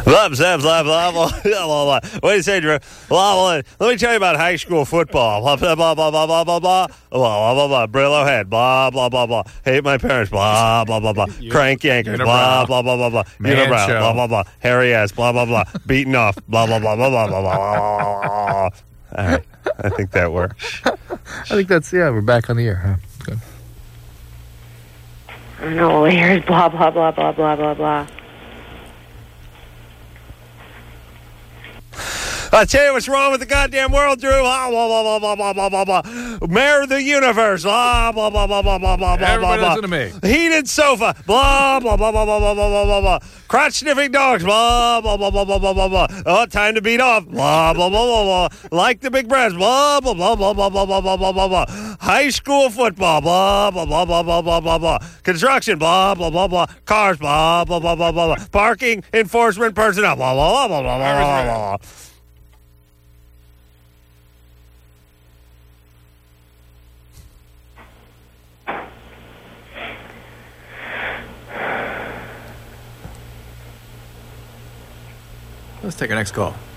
Blah, blah, blah, blah, blah, blah, blah. What do you say, Drew? Blah, blah. Let me tell you about high school football. Blah, blah, blah, blah, blah, blah, blah, blah, blah, blah, blah. Brillo head. Blah, blah, blah, blah. Hate my parents. Blah, blah, blah, blah. Crank yankers. Blah, blah, blah, blah, blah. Unibrow. Blah, blah, blah. Hairy ass. Blah, blah, blah. Beaten off. Blah, blah, blah, blah, blah, blah, blah. All right. I think that works. I think that's, we're back on the air, huh? Good. No, here's blah, blah, blah, blah, blah, blah, blah. I'll tell you what's wrong with the goddamn world, Drew. Blah, blah, blah, blah, blah, blah, blah, blah. Mayor of the universe. Blah, blah, blah, blah, blah, blah, blah, blah, Everybody blah. listen to me. Heated sofa. Blah, blah, blah, blah, blah, blah, blah, blah, blah, blah. Crotch sniffing dogs. Blah, blah, blah, blah, blah, blah, blah, blah. Oh, time to beat off. Blah, blah, blah, blah, blah. Like the big breasts. Blah, blah, blah, blah, blah, blah, blah, blah, blah, blah, blah. High school football. Blah, blah, blah, blah, blah, blah, blah, blah. Construction. Blah, blah, blah, blah. Cars. Blah, blah, blah, blah, blah, blah. Parking enforcement personnel. Blah, blah, blah, blah, blah, blah, blah, blah. Let's take our next call.